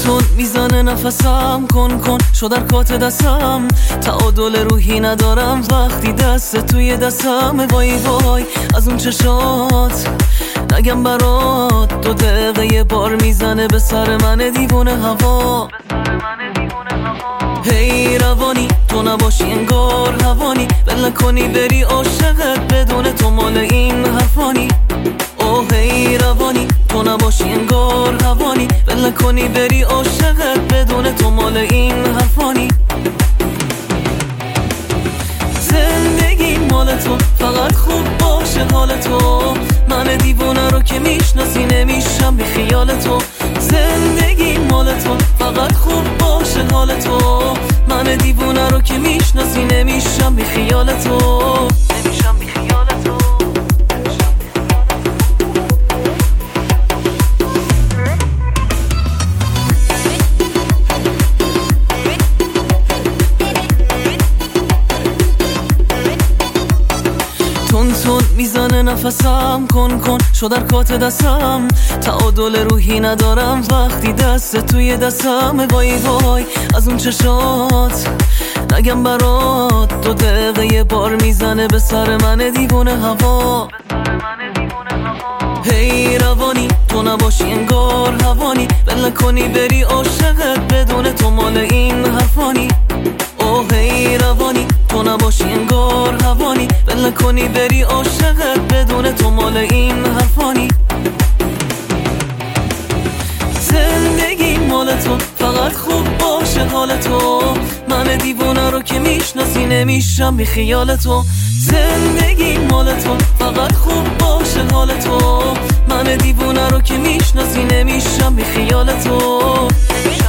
تون میزنه نفسم، کن شو در کات دستم، تعادل روحی ندارم وقتی دست توی دستم. وای وای از اون چشات نگم برات، 2 دقیقه یه بار میزنه به سر من دیوونه هوا. هی روانی تو نباشی انگار هوانی، ول نکنی بری عاشقت بدون تو مال این حرفانی. اوه هی روانی تو نباشی انگار هوانی، ول نکنی بری عاشقت بدون تو مال این حرفانی. زندگی مال تو فقط خوب باشه حال تو، من دیوونه رو که میشناسی نمیشم بی خیال تو. زندگی مال تو فقط خوب باشه حال تو، من دیوونه رو که میشناسی نمیشم بی خیال تو. نمیشم بی خیال تو. تون میزنه نفسم، کن شو در کات دستم، تعادل روحی ندارم وقتی دست توی دستم. وای وای از اون چشات نگم برات، 2 دقیقه یه بار میزنه به سر من دیوونه هوا. هی روانی تو نباشی انگار هوانی، ول نکنی بری عاشقت بدون تو مال این حرفانی. اوه هی روانی تو نباشی انگار هوانی، ول نکنی بری عاشقت بدون تو مال این حرفانی. زندگی مال تو فقط خوب باشه حال تو، من دیوونه رو که میشناسی نمیشم بی خیال تو. زندگی مال تو فقط خوب باشه حال تو، من دیوونه رو که میشناسی نمیشم بی خیال تو.